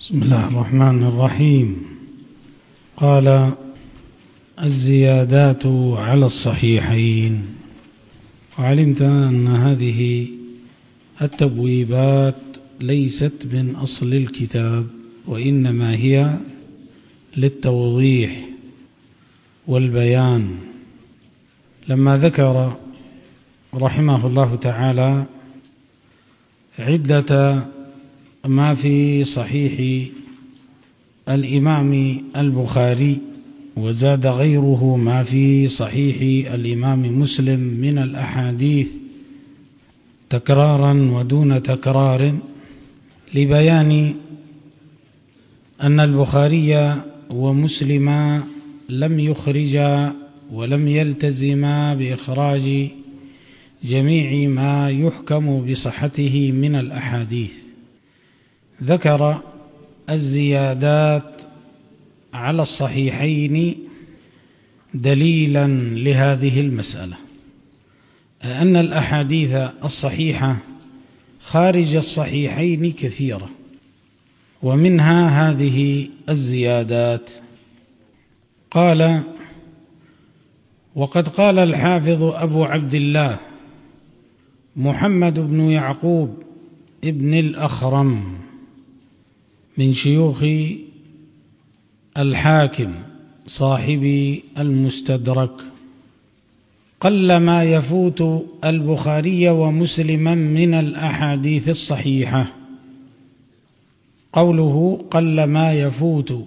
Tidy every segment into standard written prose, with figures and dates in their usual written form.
بسم الله الرحمن الرحيم. قال: الزيادات على الصحيحين. وعلمت أن هذه التبويبات ليست من أصل الكتاب، وإنما هي للتوضيح والبيان. لما ذكر رحمه الله تعالى عدة ما في صحيح الإمام البخاري، وزاد غيره ما في صحيح الإمام مسلم من الأحاديث تكرارا ودون تكرار، لبيان أن البخاري ومسلم لم يخرجا ولم يلتزما بإخراج جميع ما يحكم بصحته من الأحاديث. ذكر الزيادات على الصحيحين دليلا لهذه المسألة، أن الأحاديث الصحيحة خارج الصحيحين كثيرة، ومنها هذه الزيادات. قال: وقد قال الحافظ أبو عبد الله محمد بن يعقوب ابن الأخرم من شيوخ الحاكم صاحب المستدرك: قل ما يفوت البخاري ومسلما من الأحاديث الصحيحة. قوله قل ما يفوت،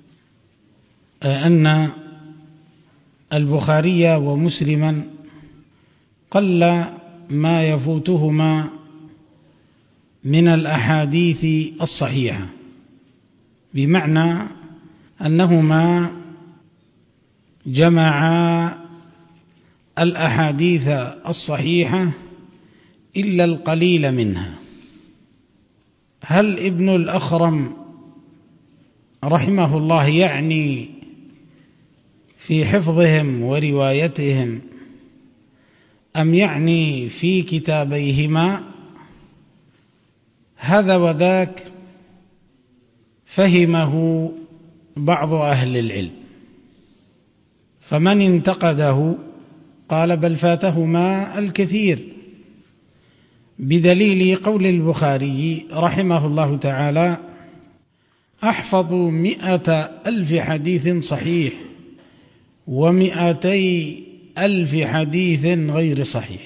أن البخاري ومسلما قل ما يفوتهما من الأحاديث الصحيحة، بمعنى أنهما جمعا الأحاديث الصحيحة إلا القليل منها. هل ابن الأخرم رحمه الله يعني في حفظهم وروايتهم، أم يعني في كتابيهما؟ هذا وذاك فهمه بعض أهل العلم، فمن انتقده قال بل فاتهما الكثير، بدليل قول البخاري رحمه الله تعالى: أحفظ 100,000 حديث صحيح و200,000 حديث غير صحيح.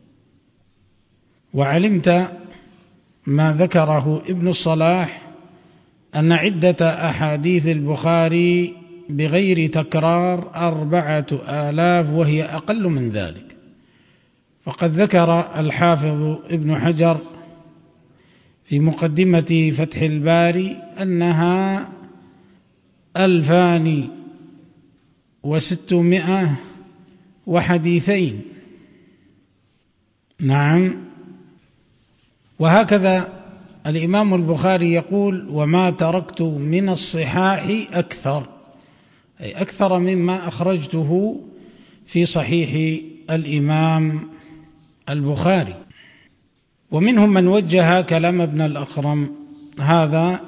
وعلمت ما ذكره ابن الصلاح أن عدة أحاديث البخاري بغير تكرار 4,000، وهي أقل من ذلك. فقد ذكر الحافظ ابن حجر في مقدمة فتح الباري أنها 2,600 وحديثين. نعم. وهكذا الإمام البخاري يقول: وما تركت من الصحاح أكثر، أي أكثر مما أخرجته في صحيح الإمام البخاري. ومنهم من وجه كلام ابن الأخرم هذا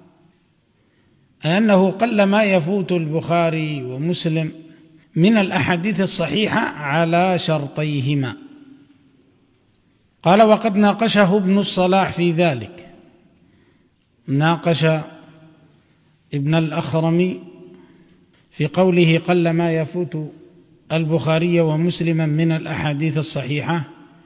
أنه قل ما يفوت البخاري ومسلم من الأحاديث الصحيحة على شرطيهما. قال: وقد ناقشه ابن الصلاح في ذلك، ناقش ابن الأخرم في قوله قل ما يفوت البخاري ومسلما من الأحاديث الصحيحة،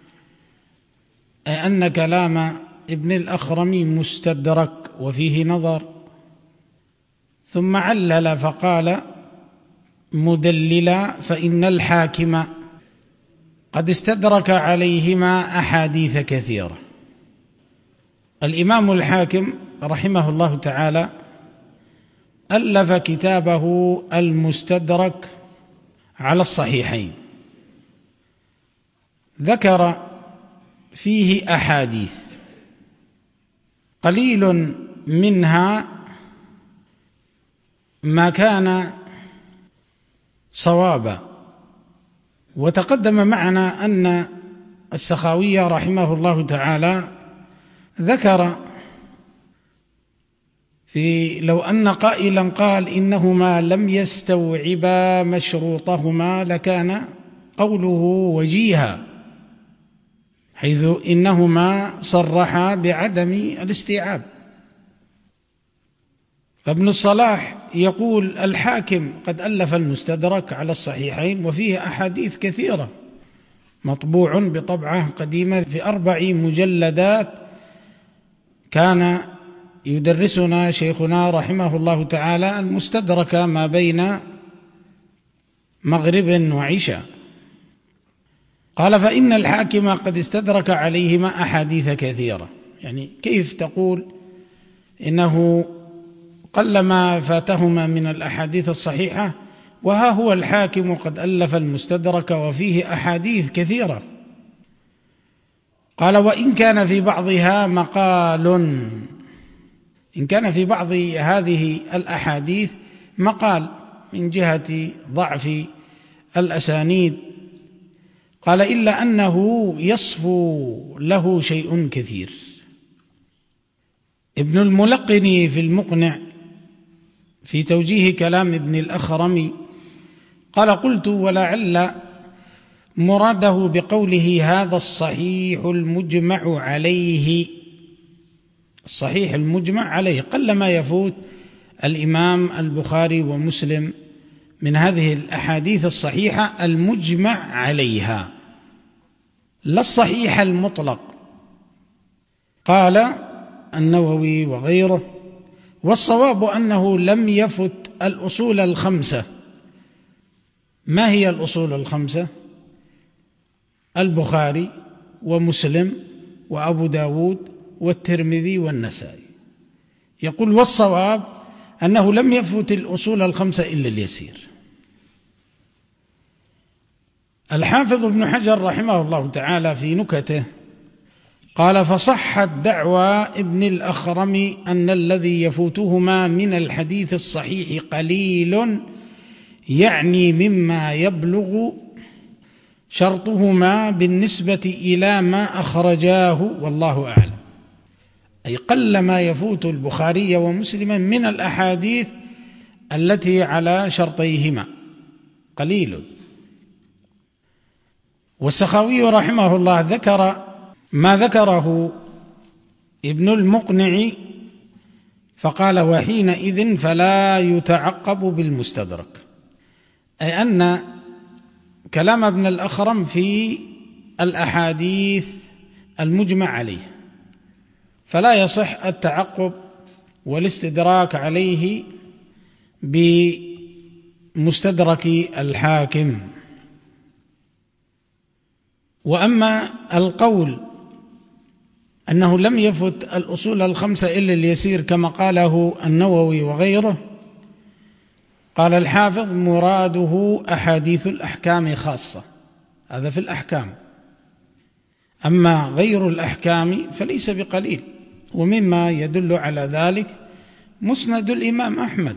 أن كلام ابن الأخرم مستدرك وفيه نظر. ثم علل فقال مدللا: فإن الحاكم قد استدرك عليهما أحاديث كثيرة. الإمام الحاكم رحمه الله تعالى ألف كتابه المستدرك على الصحيحين، ذكر فيه أحاديث قليل منها ما كان صوابا. وتقدم معنا أن السخاوي رحمه الله تعالى ذكر لو أن قائلا قال إنهما لم يستوعبا مشروطهما لكان قوله وجيها، حيث إنهما صرحا بعدم الاستيعاب. فابن الصلاح يقول الحاكم قد ألف المستدرك على الصحيحين وفيه أحاديث كثيرة، مطبوع بطبعة قديمة في 4 مجلدات، كان يدرسنا شيخنا رحمه الله تعالى المستدرك ما بين مغرب وعشاء. قال فإن الحاكم قد استدرك عليهما أحاديث كثيرة. يعني كيف تقول إنه قلما فاتهما من الأحاديث الصحيحة، وها هو الحاكم قد ألف المستدرك وفيه أحاديث كثيرة. قال وإن كان في بعضها مقال، إن كان في بعض هذه الأحاديث مقال من جهة ضعف الأسانيد، قال إلا أنه يصفو له شيء كثير. ابن الملقن في المقنع في توجيه كلام ابن الأخرم قال قلت ولعل مراده بقوله هذا الصحيح المجمع عليه، الصحيح المجمع عليه قلما يفوت الإمام البخاري ومسلم من هذه الأحاديث الصحيحة المجمع عليها، لا الصحيح المطلق. قال النووي وغيره والصواب أنه لم يفت الأصول الخمسة. ما هي الأصول الخمسة؟ البخاري ومسلم وأبو داود والترمذي والنسائي. يقول والصواب أنه لم يفت الأصول الخمسة إلا اليسير. الحافظ ابن حجر رحمه الله تعالى في نكته قال فصحت دعوى ابن الأخرم أن الذي يفوتهما من الحديث الصحيح قليل، يعني مما يبلغ شرطهما بالنسبة إلى ما أخرجاه، والله أعلم. أي قل ما يفوت البخاري ومسلما من الأحاديث التي على شرطيهما، قليل. والسخاوي رحمه الله ذكر ما ذكره ابن المقنع فقال وحينئذ فلا يتعقب بالمستدرك، أي أن كلام ابن الأخرم في الأحاديث المجمع عليه، فلا يصح التعقب والاستدراك عليه بمستدرك الحاكم. وأما القول أنه لم يفت الأصول الخمسة إلا اليسير كما قاله النووي وغيره، قال الحافظ مراده أحاديث الأحكام خاصة، هذا في الأحكام، أما غير الأحكام فليس بقليل. ومما يدل على ذلك مسند الإمام أحمد،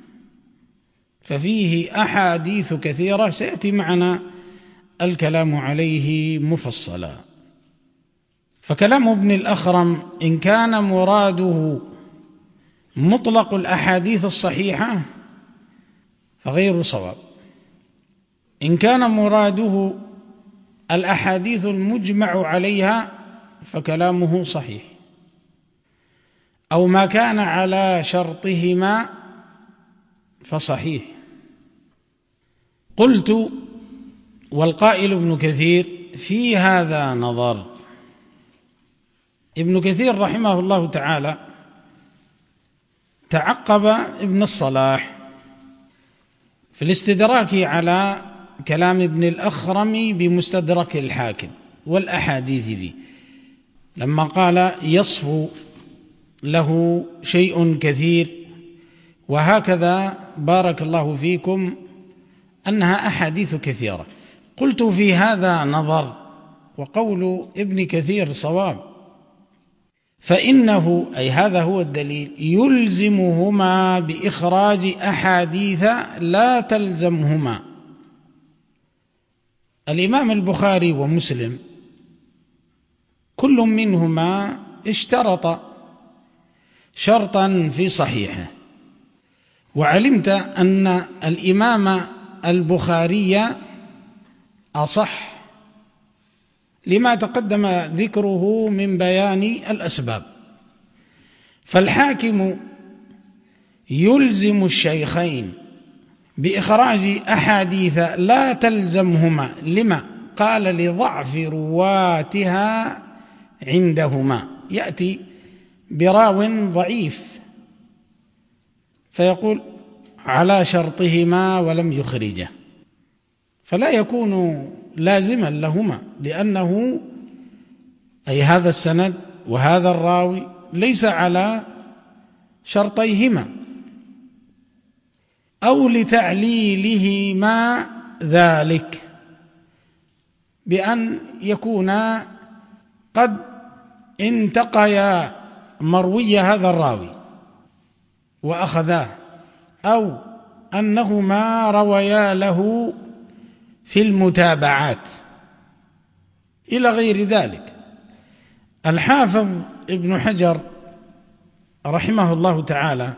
ففيه أحاديث كثيرة سيأتي معنا الكلام عليه مفصلا. فكلام ابن الأخرم إن كان مراده مطلق الأحاديث الصحيحة فغير صواب، إن كان مراده الأحاديث المجمع عليها فكلامه صحيح، أو ما كان على شرطهما فصحيح. قلت والقائل ابن كثير في هذا نظر. ابن كثير رحمه الله تعالى تعقب ابن الصلاح في الاستدراك على كلام ابن الأخرم بمستدرك الحاكم والأحاديث فيه، لما قال يصفو له شيء كثير، وهكذا بارك الله فيكم أنها أحاديث كثيرة. قلت في هذا نظر، وقول ابن كثير صواب، فإنه أي هذا هو الدليل يلزمهما بإخراج أحاديث لا تلزمهما. الإمام البخاري شرطا في صحيحه. وعلمت أن الإمام البخاري أصح لما تقدم ذكره من بيان الأسباب. فالحاكم يلزم الشيخين بإخراج أحاديث لا تلزمهما، لما؟ قال لضعف رواتها عندهما، يأتي براو ضعيف فيقول على شرطهما ولم يخرجه، فلا يكون لازما لهما، لأنه أي هذا السند وهذا الراوي ليس على شرطيهما، أو لتعليلهما ذلك بأن يكونا قد انتقيا مروي هذا الراوي وأخذاه، أو أنهما رويا له في المتابعات إلى غير ذلك. الحافظ ابن حجر رحمه الله تعالى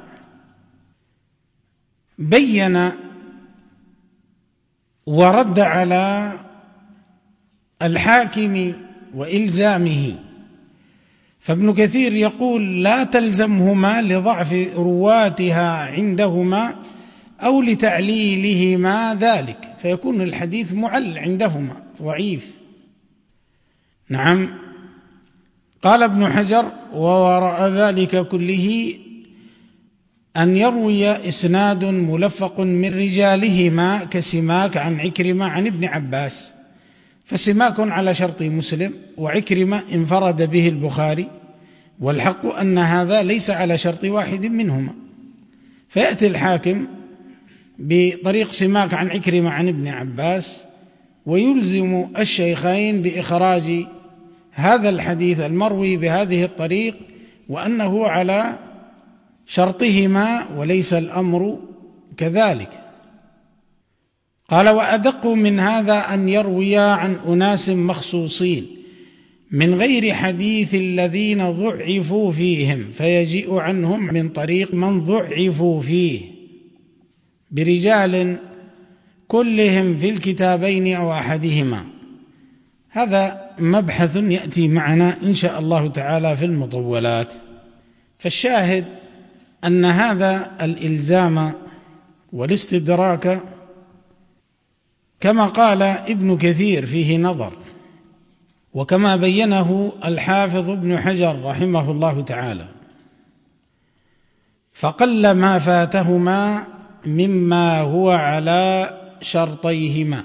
بين ورد على الحاكم وإلزامه، فابن كثير يقول لا تلزمهما لضعف رواتها عندهما أو لتعليلهما ذلك، فيكون الحديث معل عندهما ضعيف. نعم. قال ابن حجر ووراء ذلك كله أن يروي إسناد ملفق من رجالهما كسماك عن عكرمة عن ابن عباس، فسماك على شرط مسلم وعكرمة انفرد به البخاري، والحق أن هذا ليس على شرط واحد منهما، فيأتي الحاكم بطريق سماك عن عكرمة عن ابن عباس ويلزم الشيخين بإخراج هذا الحديث المروي بهذه الطريق وأنه على شرطهما، وليس الأمر كذلك. قال وأدق من هذا أن يروي عن أناس مخصوصين من غير حديث الذين ضعفوا فيهم، فيجيء عنهم من طريق من ضعفوا فيه برجال كلهم في الكتابين أو أحدهما. هذا مبحث يأتي معنا إن شاء الله تعالى في المطولات. فالشاهد أن هذا الإلزام والاستدراك كما قال ابن كثير فيه نظر، وكما بينه الحافظ ابن حجر رحمه الله تعالى، فقل ما فاتهما مما هو على شرطيهما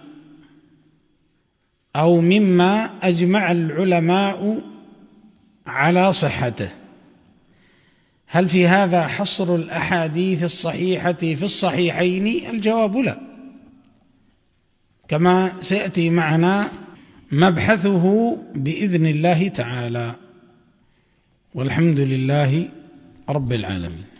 أو مما أجمع العلماء على صحته. هل في هذا حصر الأحاديث الصحيحة في الصحيحين؟ الجواب لا، كما سيأتي معنا مبحثه بإذن الله تعالى، والحمد لله رب العالمين.